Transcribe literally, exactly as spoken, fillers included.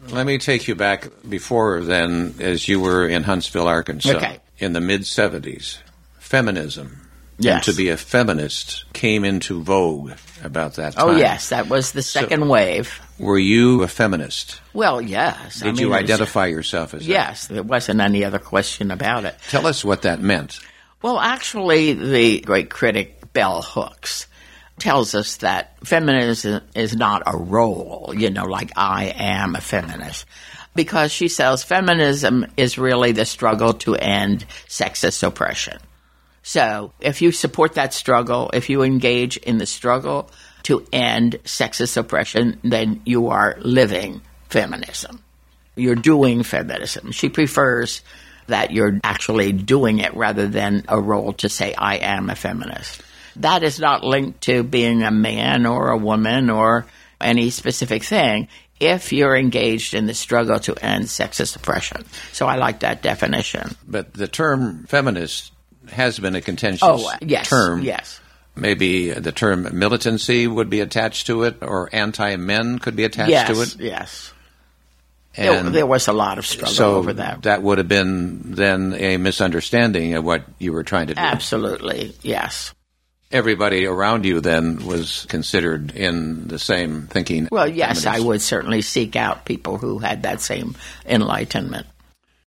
Let me take you back before then, as you were in Huntsville, Arkansas, okay. in the mid-seventies. Feminism, yes. and to be a feminist, came into vogue about that time. Oh, yes, that was the second so, wave. Were you a feminist? Well, yes. Did I mean, you identify yourself as that? Yes, there wasn't any other question about it. Tell us what that meant. Well, actually, the great critic Bell Hooks tells us that feminism is not a role, you know, like I am a feminist. Because she says feminism is really the struggle to end sexist oppression. So if you support that struggle, if you engage in the struggle to end sexist oppression, then you are living feminism. You're doing feminism. She prefers that you're actually doing it rather than a role to say, I am a feminist. That is not linked to being a man or a woman or any specific thing if you're engaged in the struggle to end sexist oppression. So I like that definition. But the term feminist has been a contentious oh, yes, term. Yes. Maybe the term militancy would be attached to it, or anti-men could be attached yes, to it? Yes, yes. There, there was a lot of struggle so over that. that would have been then a misunderstanding of what you were trying to do. Absolutely, yes. Everybody around you then was considered in the same thinking. Well, yes, feminist. I would certainly seek out people who had that same enlightenment.